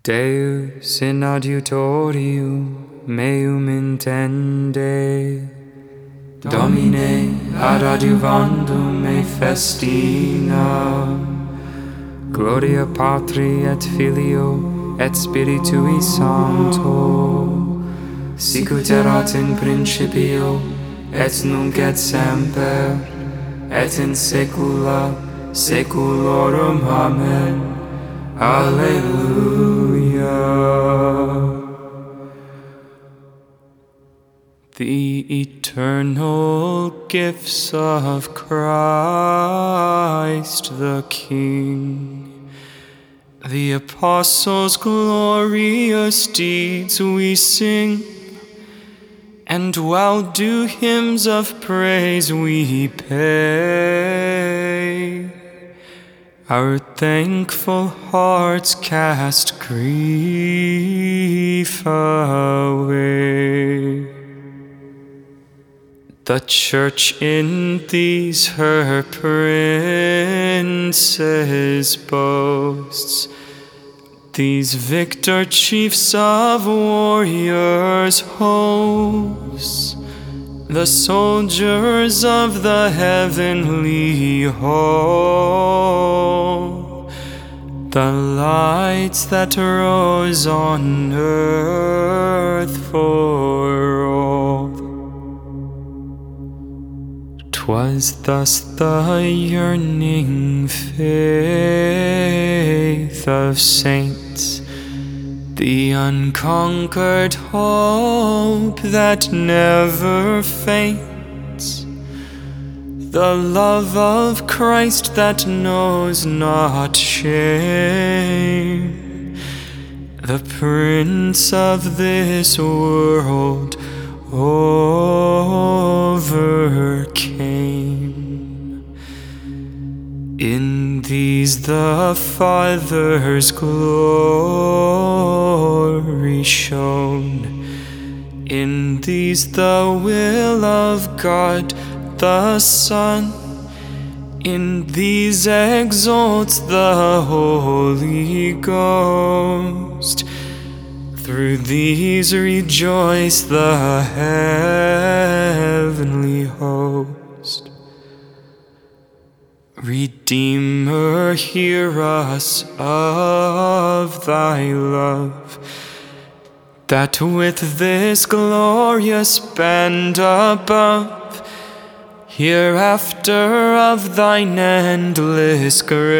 Deus in adiutorium meum intende, Domine ad adiuvandum me festina, Gloria Patri et Filio et Spiritui Sancto, sicut erat in principio, et nunc et semper, et in saecula saeculorum. Amen. Alleluia. The eternal gifts of Christ the King, the Apostles' glorious deeds we sing, and well-do hymns of praise we pay. Our thankful hearts cast grief away. The Church in these her princes boasts, these victor chiefs of warriors' hosts, the soldiers of the heavenly host, the lights that rose on earth for all. 'Twas thus the yearning faith of saints, the unconquered hope that never faints, the love of Christ that knows not shame, the Prince of this world overcame. In these the Father's glory shone, in these the will of God the Son, in these exalts the Holy Ghost, through these rejoice the heavenly host. Redeemer, hear us of thy love, that with this glorious band above, hereafter of thine endless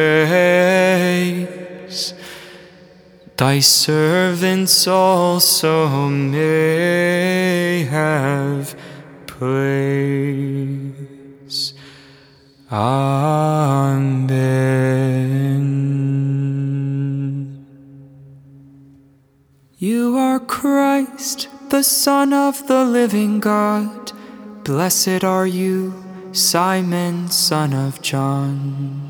grace, thy servants also may have praise. Amen. You are Christ, the Son of the living God. Blessed are you, Simon, son of John.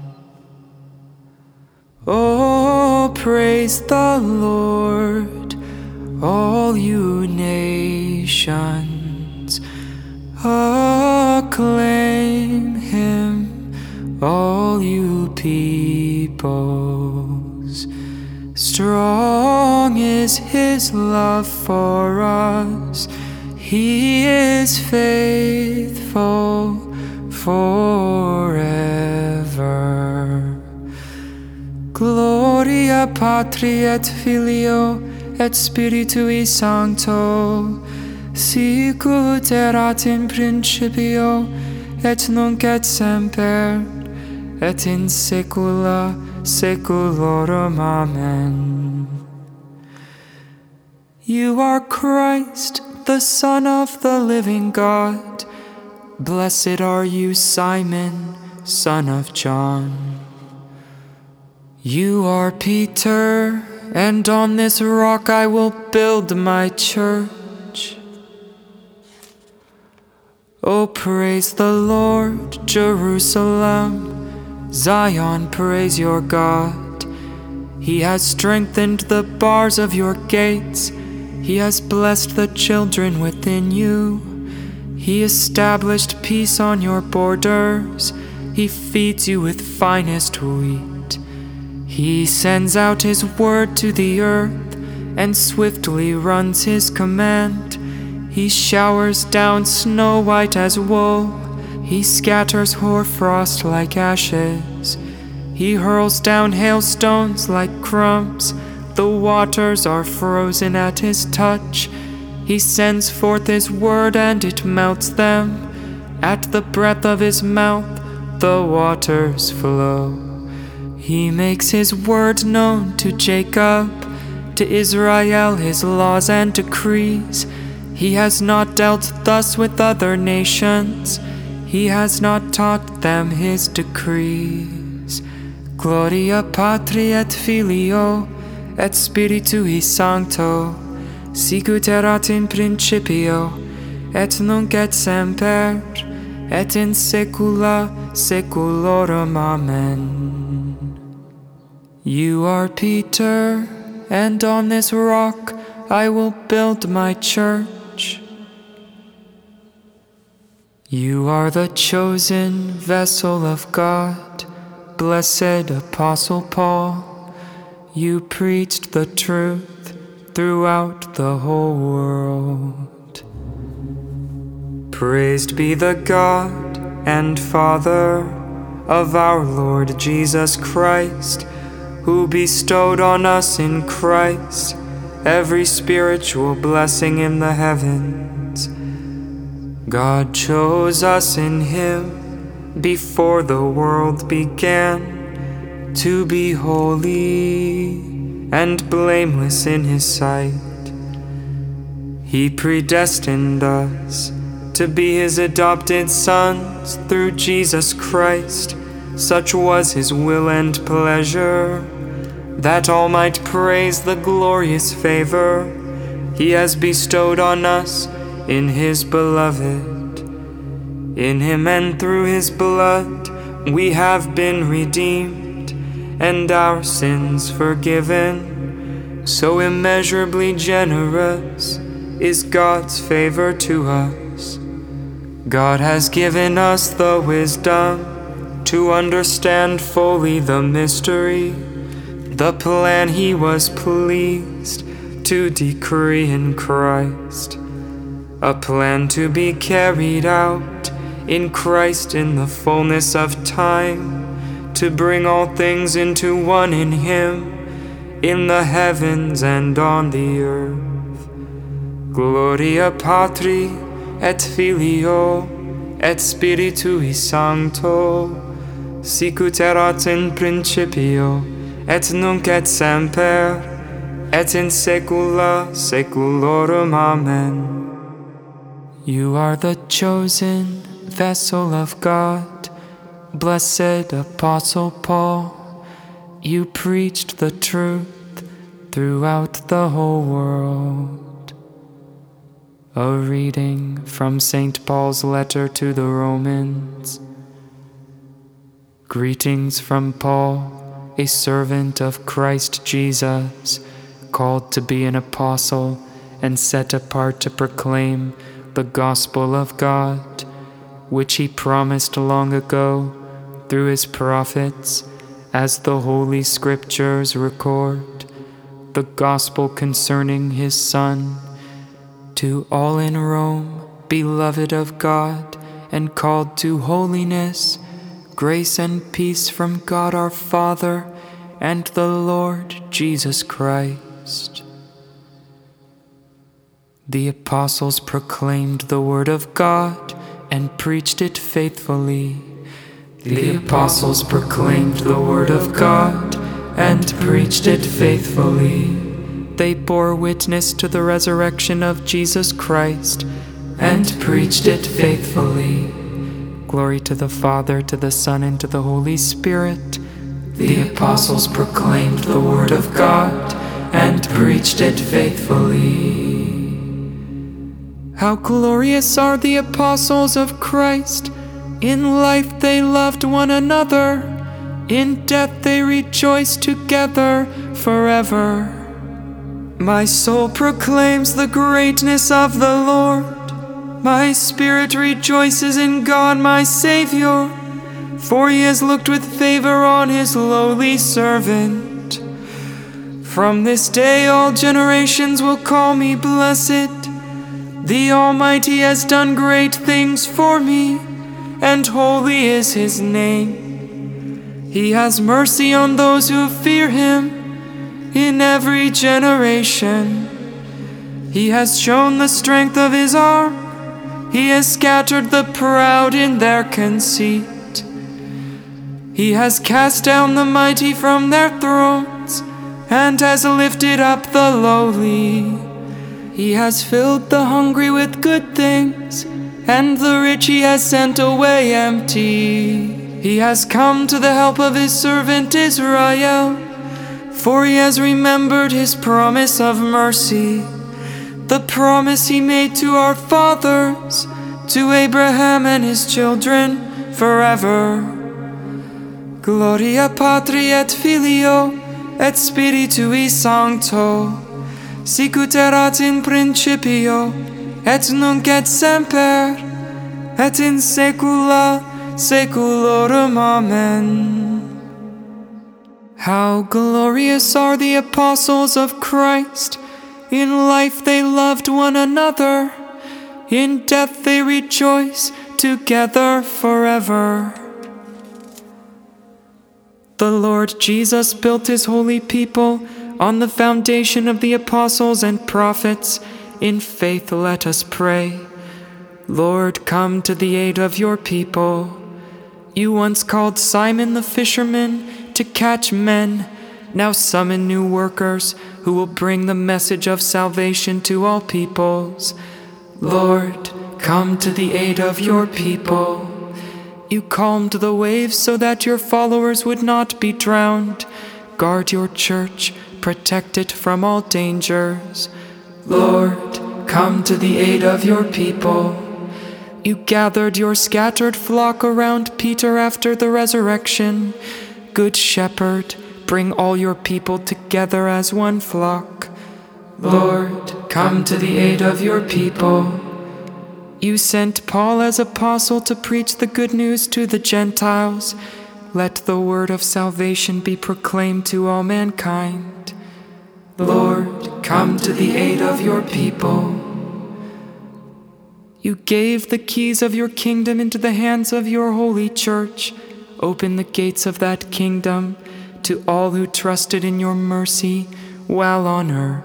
Oh, praise the Lord, all you nations. Acclaim him, all you peoples. Strong is his love for us, he is faithful forever. Gloria Patri et Filio et Spiritui Sancto, sicut erat in principio, et nunc et semper, et in saecula saeculorum. Amen. You are Christ, the Son of the living God. Blessed are you, Simon, son of John. You are Peter, and on this rock I will build my church. Oh, praise the Lord, Jerusalem. Zion, praise your God. He has strengthened the bars of your gates. He has blessed the children within you. He established peace on your borders. He feeds you with finest wheat. He sends out his word to the earth. and swiftly runs his command. He showers down snow white as wool. He scatters hoarfrost like ashes. He hurls down hailstones like crumbs. The waters are frozen at his touch. He sends forth his word and it melts them. At the breath of his mouth, the waters flow. He makes his word known to Jacob, to Israel his laws and decrees. He has not dealt thus with other nations. He has not taught them his decrees. Gloria Patri et Filio et Spiritui Sancto, sicut erat in principio, et nunc et semper, et in saecula saeculorum. Amen. You are Peter, and on this rock I will build my church. You are the chosen vessel of God, blessed Apostle Paul. You preached the truth throughout the whole world. Praised be the God and Father of our Lord Jesus Christ, who bestowed on us in Christ every spiritual blessing in the heavens. God chose us in Him before the world began to be holy and blameless in His sight. He predestined us to be His adopted sons through Jesus Christ. Such was His will and pleasure, that all might praise the glorious favor He has bestowed on us in His Beloved. In Him and through His blood we have been redeemed, and our sins forgiven. So immeasurably generous is God's favor to us. God has given us the wisdom to understand fully the mystery, the plan He was pleased to decree in Christ, a plan to be carried out in Christ in the fullness of time, to bring all things into one in Him, in the heavens and on the earth. Gloria Patri et Filio et Spiritui Sancto, sicut erat in principio, et nunc et semper, et in saecula saeculorum. Amen. You are the chosen vessel of God, blessed Apostle Paul. You preached the truth throughout the whole world. A reading from St. Paul's letter to the Romans. Greetings from Paul, a servant of Christ Jesus, called to be an apostle and set apart to proclaim the gospel of God, which He promised long ago through His prophets, as the Holy Scriptures record, the gospel concerning His Son, to all in Rome, beloved of God and called to holiness, grace and peace from God our Father and the Lord Jesus Christ. The apostles proclaimed the word of God and preached it faithfully. The apostles proclaimed the word of God and preached it faithfully. They bore witness to the resurrection of Jesus Christ and preached it faithfully. Glory to the Father, to the Son, and to the Holy Spirit. The apostles proclaimed the word of God and preached it faithfully. How glorious are the apostles of Christ! In life they loved one another, in death they rejoiced together forever. My soul proclaims the greatness of the Lord. My spirit rejoices in God my Savior, for He has looked with favor on His lowly servant. From this day all generations will call me blessed. The Almighty has done great things for me, and holy is His name. He has mercy on those who fear Him in every generation. He has shown the strength of His arm. He has scattered the proud in their conceit. He has cast down the mighty from their thrones, and has lifted up the lowly. He has filled the hungry with good things, and the rich He has sent away empty. He has come to the help of His servant Israel, for He has remembered His promise of mercy, the promise He made to our fathers, to Abraham and his children forever. Gloria Patri et Filio et Spiritui Sancto, sicut erat in principio, et nunc et semper, et in saecula saeculorum. Amen. How glorious are the apostles of Christ! In life they loved one another, in death they rejoice together forever. The Lord Jesus built His holy people on the foundation of the apostles and prophets. In faith let us pray. Lord, come to the aid of your people. You once called Simon the fisherman to catch men. Now summon new workers who will bring the message of salvation to all peoples. Lord, come to the aid of your people. You calmed the waves so that your followers would not be drowned. Guard your church, protect it from all dangers. Lord, come to the aid of your people. You gathered your scattered flock around Peter after the resurrection. Good Shepherd, bring all your people together as one flock. Lord, come to the aid of your people. You sent Paul as apostle to preach the good news to the Gentiles. Let the word of salvation be proclaimed to all mankind. Lord, come to the aid of your people. You gave the keys of your kingdom into the hands of your holy church. Open the gates of that kingdom to all who trusted in your mercy while on earth.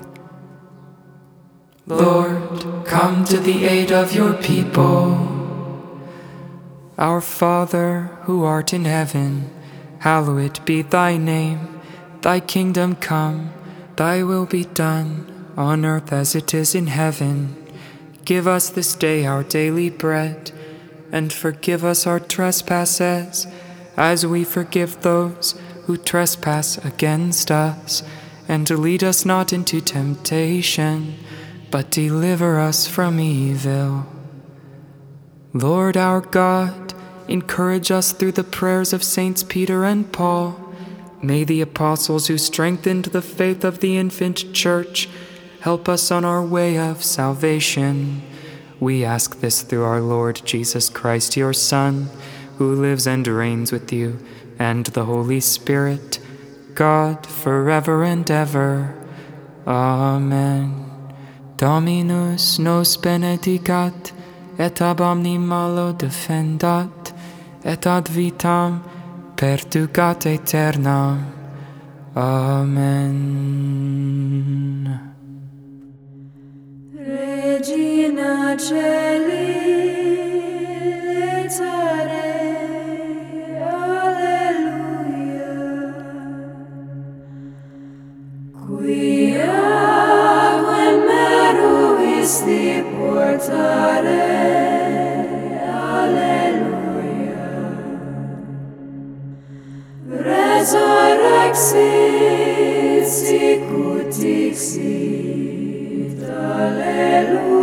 Lord, come to the aid of your people. Our Father, who art in heaven, hallowed be thy name. Thy kingdom come, thy will be done, on earth as it is in heaven. Give us this day our daily bread, and forgive us our trespasses, as we forgive those who trespass against us. And lead us not into temptation, but deliver us from evil. Lord our God, encourage us through the prayers of Saints Peter and Paul. May the apostles who strengthened the faith of the infant church help us on our way of salvation. We ask this through our Lord Jesus Christ, your Son, who lives and reigns with you and the Holy Spirit, God, forever and ever. Amen. Dominus nos benedicat, et ab omni malo defendat, et ad vitam perducat aeternam. Amen. Regina Caeli, letare, alleluia. Quia quem meruisti portare, alleluia. Resurrexit sicut dixit, alleluia.